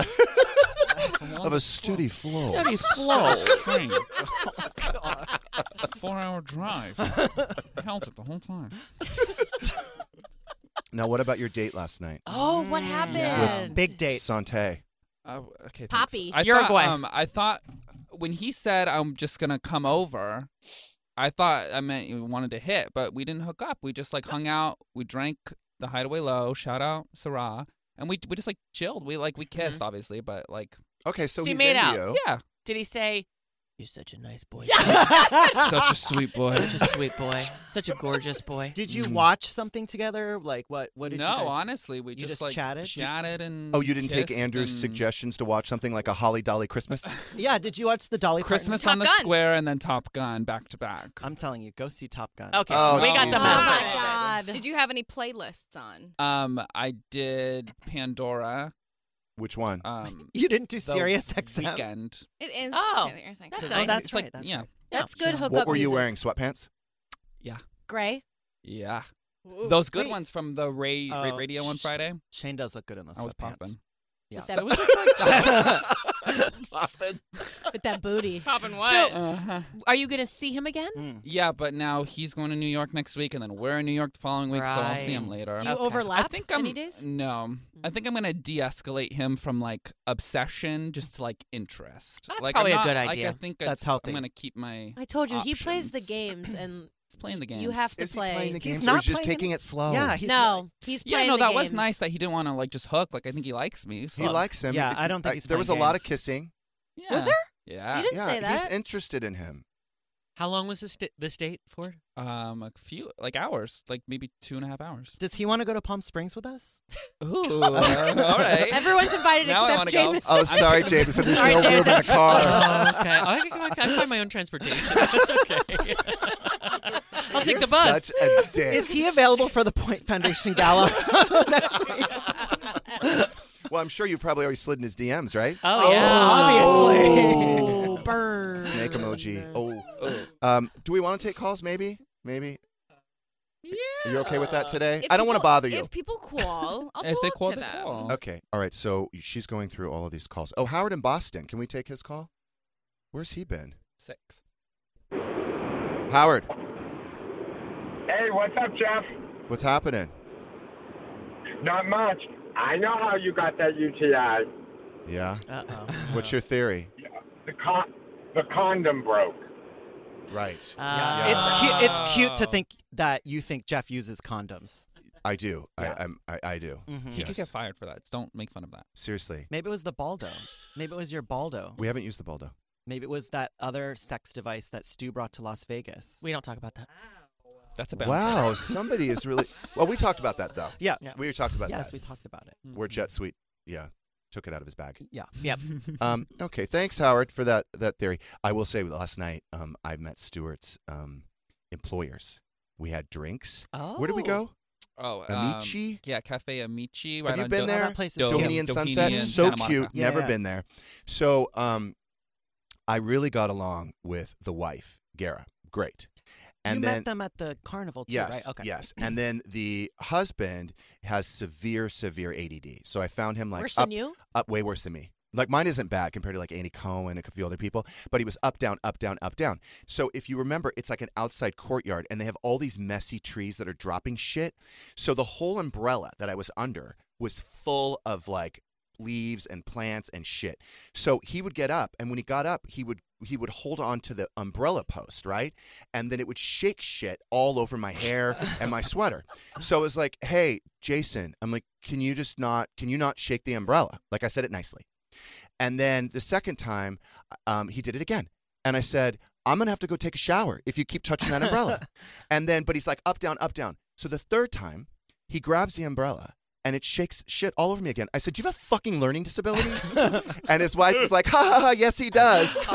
Of a steady flow. Steady flow. Train. 4-hour drive. Held it the whole time. Now, what about your date last night? Oh, what happened? Big date. Sante. Okay. Poppy. Thanks. Uruguay. I thought when he said I'm just gonna come over, I thought I meant you wanted to hit, but we didn't hook up. We just like hung out. We drank the Hideaway Low. Shout out Sarah. And we just like chilled. We kissed obviously, but like Okay, so So you he's made into out. you. yeah. Did he say, You're such a nice boy. Such a sweet boy. Such a sweet boy. Such a gorgeous boy. Did you watch something together? Like what did you No, guys... honestly, we You just like chatted? and Oh, you didn't take kissed Andrew's and suggestions to watch something like a Holly Dolly Christmas? Yeah, did you watch the Dolly Parton? Christmas Top on the Gun. Square and then Top Gun back to back. I'm telling you, go see Top Gun. Okay, Oh, we got the Jesus. message. God. Did you have any playlists on? I did Pandora. Which one? You didn't do the Sirius XM? Weekend. It is. Oh, Sirius XM. that's Oh, nice. that's it's right. like, That's yeah. right. That's good hookup What were you music. wearing? Sweatpants? Yeah. Gray. Yeah. Ooh. Those good Wait. ones from the Oh, radio on Friday. Shane does look good in those I was sweatpants. popping. Yeah. With that, was just Popping. with that booty. Popping what? Uh-huh. Are you going to see him again? Mm. Yeah, but now he's going to New York next week, and then we're in New York the following week, so I'll see him Right. later. Do you Okay. overlap I think I'm any days? no. I think I'm gonna de-escalate him from like obsession just to like interest. That's like, probably I'm a good not- idea. Like, I think That's it's- healthy. I'm gonna keep my. I told you he plays the options. games, and He's playing the games. you have to Is he play. playing the He's games or not he's just playing taking it slow? Yeah, he's No, he's Yeah, playing no, the that games. was nice that he didn't want to like just hook. Like I think he likes me. So. He likes him. Yeah, I don't think he's there was a playing lot of games. kissing. Yeah. Was there? Yeah. You didn't Yeah, say that. he's interested in him. How long was this date for? A few like hours, like maybe 2.5 hours. Does he want to go to Palm Springs with us? Ooh, all right. Everyone's invited Now I except wanna go. Jameson. Oh, sorry, Jameson. There's Sorry, no room in the Jameson. car. Oh, okay. I can find my own transportation. It's okay. I'll take the bus. Such a dick. Is he available for the Point Foundation Gala next week? Well, I'm sure you probably already slid in his DMs, right? Oh, yeah. Obviously. Oh, burn. Snake emoji. Do we want to take calls? Maybe. Yeah. Are you okay with that today? If I don't want to people- bother you. If people call, I'll If they talk call, to they them. call. Okay. All right. So she's going through all of these calls. Oh, Howard in Boston. Can we take his call? Where's he been? 6. Howard, Hey, what's up, Jeff? what's happening? Not much. I know how you got that UTI. Yeah. Uh-oh. What's your theory? The condom broke. Right. It's cute to think that you think Jeff uses condoms. I do. Yeah. I do. Mhm. He could get fired for that. So don't make fun of that. Seriously. Maybe it was the Baldo. Maybe it was your Baldo. We haven't used the Baldo. Maybe it was that other sex device that Stu brought to Las Vegas. We don't talk about that. That's a bad Wow, somebody is really. Well, we talked about that though. Yeah. We talked about Yes, that. we talked about it. Where Jet Sweet, took it out of his bag. Yeah. Yep. Okay. Thanks, Howard, for that theory. I will say, last night, I met Stuart's employers. We had drinks. Oh. Where did we go? Oh, Amici? Yeah, Cafe Amici. Have Right you on been there? that place is Doheny and Sunset. in So Santa Monica. cute. Yeah, Never yeah. been there. So, I really got along with the wife, Gara. Great. And you then met them at the carnival too, yes, right? Okay. yes. And then the husband has severe ADD. So I found him like Worse up, than you? up way worse than me. Like mine isn't bad compared to like Andy Cohen and a few other people, but he was up, down, up, down, up, down. So if you remember, it's like an outside courtyard and they have all these messy trees that are dropping shit. So the whole umbrella that I was under was full of like leaves and plants and shit. So he would get up, and when he got up, he would hold on to the umbrella post, right? And then it would shake shit all over my hair and my sweater. So it was like, hey, Jason, I'm like, can you not shake the umbrella? Like I said it nicely. And then the second time, he did it again. And I said, I'm going to have to go take a shower if you keep touching that umbrella. But he's like, up, down, up, down. So the third time, he grabs the umbrella and it shakes shit all over me again. I said, do you have a fucking learning disability? And his wife was like, ha, ha, ha, yes, he does.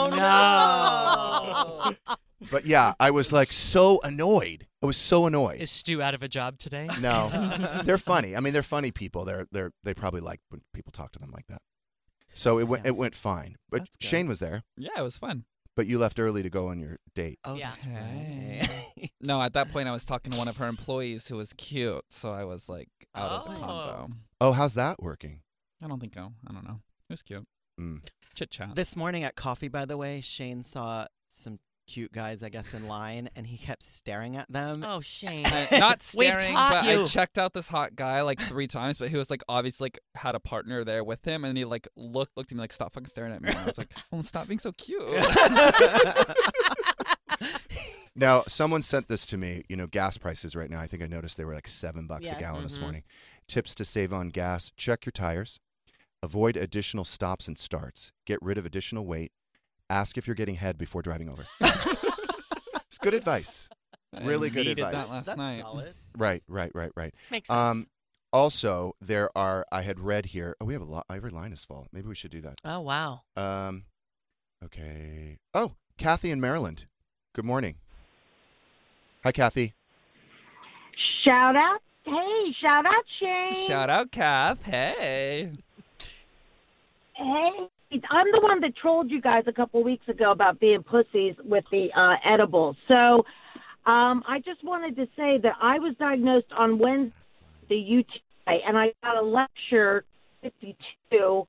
Oh, no. But yeah, I was like so annoyed. I was so annoyed. Is Stu out of a job today? No, they're funny. I mean, they're funny people. They probably like when people talk to them like that. So it went fine. But That's good. Shane was there. Yeah, it was fun. But you left early to go on your date. Oh, Yeah. that's right. No, at that point I was talking to one of her employees who was cute, so I was like out of the combo. Oh, how's that working? I don't know. It was cute. Chit chat. This morning at coffee, by the way, Shane saw some cute guys, I guess, in line, and he kept staring at them. Oh, Shane. Not We've staring, taught but you. I checked out this hot guy like 3 times, but he was like obviously like had a partner there with him, and he like looked at me like, stop fucking staring at me. And I was like, oh, stop being so cute. Now, someone sent this to me. You know, gas prices right now. I think I noticed they were like $7 Yeah. a gallon this Mhm. morning. Tips to save on gas: check your tires, avoid additional stops and starts, get rid of additional weight, Ask if you're getting head before driving over. It's good advice. Really good needed advice. that last That's night. solid. Right. Makes sense. Also, I had read here. Oh, we have a lot. Every line is full. Maybe we should do that. Oh, wow. Okay. Oh, Kathy in Maryland. Good morning. Hi, Kathy. Shout out. Hey, shout out, Shane. Shout out, Kath. Hey. Hey, I'm the one that trolled you guys a couple weeks ago about being pussies with the edibles. So I just wanted to say that I was diagnosed on Wednesday, the UTI, and I got a lecture 52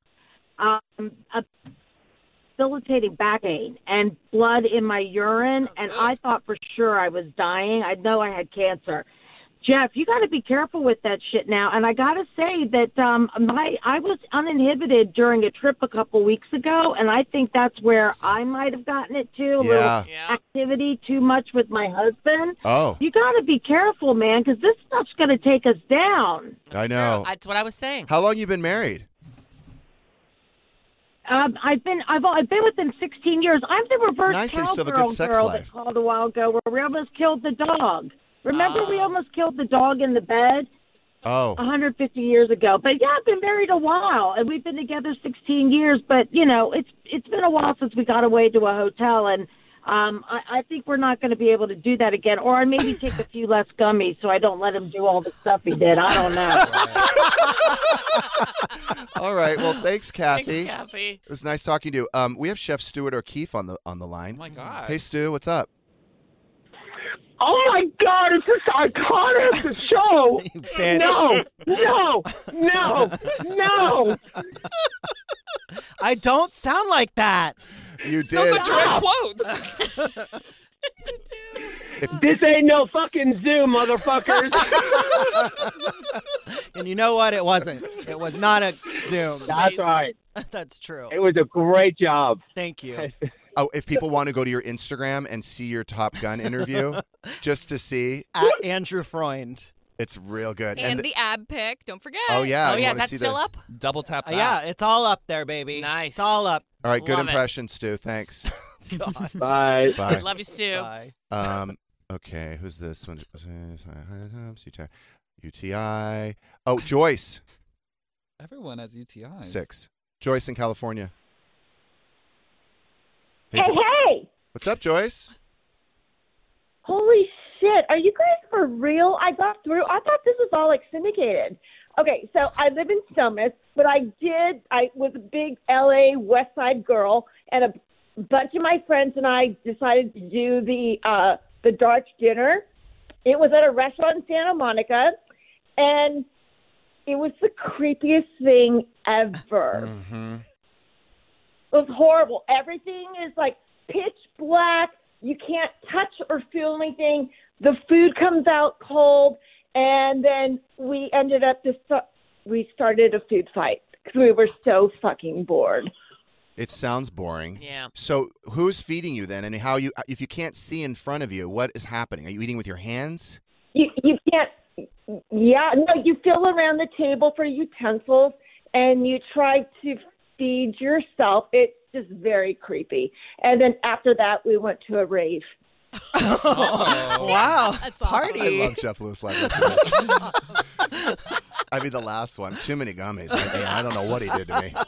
debilitating back pain and blood in my urine, and I thought for sure I was dying. I know I had cancer. Jeff, you got to be careful with that shit now. And I got to say that I was uninhibited during a trip a couple weeks ago, and I think that's where I might have gotten it too. A little activity too much with my husband. Oh. You got to be careful, man, because this stuff's going to take us down. I know. That's what I was saying. How long you been married? I've been with him 16 years. I'm the reverse Nice that you still have a good cowgirl sex girl life. that called a while ago where we almost killed the dog. Remember we almost killed the dog in the bed? Oh. 150 years ago. But yeah, I've been married a while, and we've been together 16 years. But you know, it's been a while since we got away to a hotel, and I think we're not going to be able to do that again. Or I maybe take a few less gummies so I don't let him do all the stuff he did. I don't know. All right. Well, thanks, Kathy. Thanks, Kathy. It was nice talking to you. We have Chef Stuart O'Keefe on the line. Oh my God. Hey, Stu, what's up? Oh my God, it's this iconic show. No. I don't sound like that. You did. Those are direct quotes. This ain't no fucking Zoom, motherfuckers. And you know what? It wasn't. It was not a Zoom. That's right. That's true. It was a great job. Thank you. Oh, if people want to go to your Instagram and see your Top Gun interview, just to see. At Andrew Freund. It's real good. And the ab pic, don't forget. Oh, yeah. Oh, you yeah. wanna That's see still the- up? Double tap that. Yeah, it's all up there, baby. Nice. It's all up. All right, good Love it. impression, Stu. Thanks. God. Bye. Bye. Love you, Stu. Bye. Okay, who's this one? UTI. Oh, Joyce. Everyone has UTIs. 6. Joyce in California. Hey! What's up, Joyce? Holy shit. Are you guys for real? I got through. I thought this was all like syndicated. Okay, so I live in Summit, but I was a big LA West Side girl, and a bunch of my friends and I decided to do the Dutch dinner. It was at a restaurant in Santa Monica, and it was the creepiest thing ever. Mm-hmm. It was horrible. Everything is like pitch black. You can't touch or feel anything. The food comes out cold, and then we ended up we started a food fight because we were so fucking bored. It sounds boring. Yeah. So who's feeding you then, and how you? If you can't see in front of you, what is happening? Are you eating with your hands? You can't. Yeah, no. You feel around the table for utensils, and you try to feed yourself. It's just very creepy. And then after that, we went to a rave. Oh. Wow. That's Party. I love Jeff Lewis like this. I mean, the last one, too many gummies. I don't know what he did to me.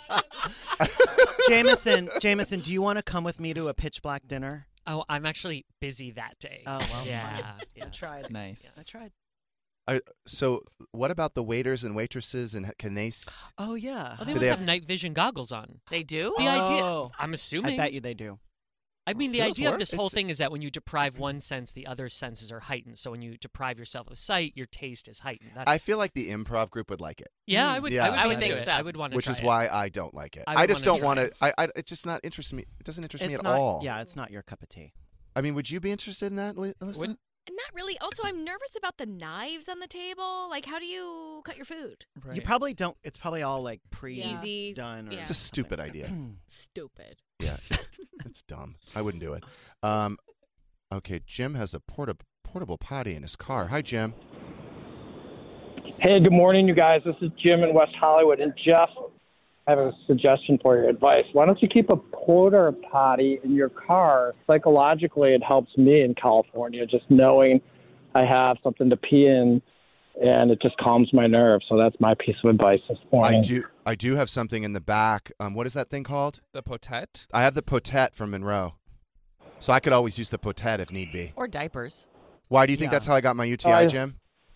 Jameson, do you want to come with me to a pitch black dinner? Oh, I'm actually busy that day. Oh, well. Yeah. I tried. Nice. I tried. So, what about the waiters and waitresses? And can they? Oh, yeah. Oh, they Do must they have have- night vision goggles on. They do? The idea, Oh. I'm assuming. I bet you they do. I mean, the Do those idea of work? this whole It's- thing is that when you deprive one sense, the other senses are heightened. So when you deprive yourself of sight, your taste is heightened. That's, I feel like the improv group would like it. Yeah, I would. Yeah. I would, think into it. so. I would want to. Which try is it. why I don't like it. I I would just wanna don't want try to. It's just not interest me. It doesn't interest me It's at not, all. Yeah, it's not your cup of tea. I mean, would you be interested in that, Alyssa? Not really. Also, I'm nervous about the knives on the table. Like, how do you cut your food? You probably don't. It's probably all like Easy. pre-done. Or Yeah. It's a stupid idea. Stupid. Yeah, it's dumb. I wouldn't do it. Okay, Jim has a portable potty in his car. Hi, Jim. Hey, good morning, you guys. This is Jim in West Hollywood. And Jeff, I have a suggestion for your advice. Why don't you keep a porta potty in your car? Psychologically, it helps me in California, just knowing I have something to pee in, and it just calms my nerves. So that's my piece of advice this morning. I do have something in the back. What is that thing called? The potette? I have the potette from Monroe. So I could always use the potette if need be. Or diapers. Why do you think that's how I got my UTI, Jim?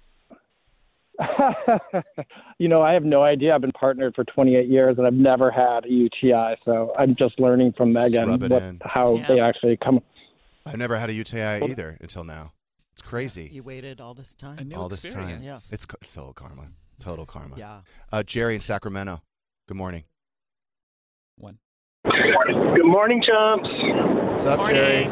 I have no idea. I've been partnered for 28 years, and I've never had a UTI. So I'm just learning from Megan how they actually come. I've never had a UTI either until now. It's crazy. You waited all this time? A new All this experience. time. Yeah. It's total karma. Total karma. Yeah. Jerry in Sacramento. Good morning. Good morning, chumps. What's up, Jerry?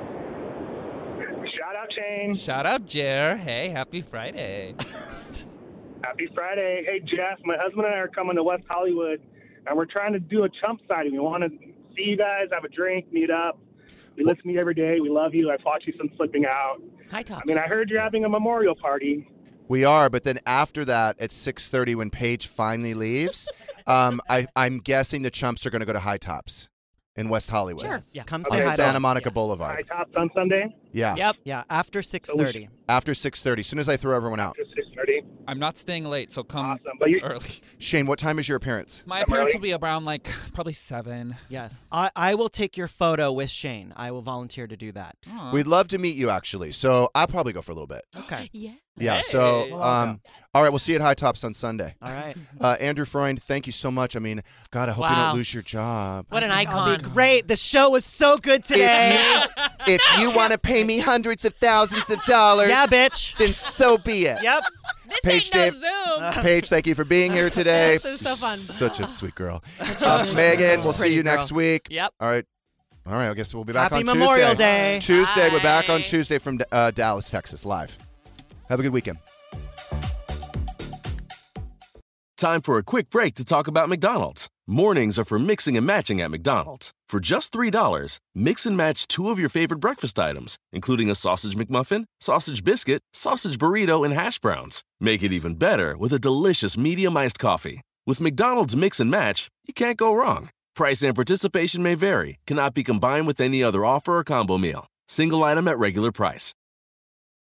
Shout out, Shane. Shout out, Jer. Hey, happy Friday. Happy Friday. Hey, Jeff, my husband and I are coming to West Hollywood, and we're trying to do a chump sighting. We want to see you guys, have a drink, meet up. We listen to you every day. We love you. I've watched you since Slipping Out. Hi, Tom. I mean, I heard you're having a memorial party. We are, but then after that, at 6:30 when Paige finally leaves, I'm guessing the chumps are going to go to High Tops in West Hollywood. Sure. Yeah. Come on say hi to Santa us. Monica Boulevard. High Tops on Sunday? Yeah. Yep. Yeah, after 6:30. After 6:30, as soon as I throw everyone out. After 6:30. I'm not staying late, so come early. Shane, what time is your appearance? My appearance will be around probably 7. Yes. I will take your photo with Shane. I will volunteer to do that. We'd love to meet you, actually. So I'll probably go for a little bit. Okay. Yeah. Yeah. Hey. So, Well, I'll go. all right, we'll see you at High Tops on Sunday. All right. Andrew Freund, thank you so much. I mean, God, I hope you Wow. don't lose your job. What an That'll icon. be great. The show was so good today. If you want to pay me hundreds of thousands of dollars, Yeah, bitch. then so be it. Yep. This Paige, ain't no Dave, Zoom. Paige, thank you for being here today. This is so fun. Such a sweet girl. a Megan, we'll pretty see you girl. next week. Yep. All right. All right, I guess we'll be back Happy on Memorial Tuesday. Day. Tuesday, we're back on Bye. Tuesday from Dallas, Texas, live. Have a good weekend. Time for a quick break to talk about McDonald's. Mornings are for mixing and matching at McDonald's. For just $3, mix and match 2 of your favorite breakfast items, including a sausage McMuffin, sausage biscuit, sausage burrito, and hash browns. Make it even better with a delicious medium-iced coffee. With McDonald's Mix and Match, you can't go wrong. Price and participation may vary, cannot be combined with any other offer or combo meal. Single item at regular price.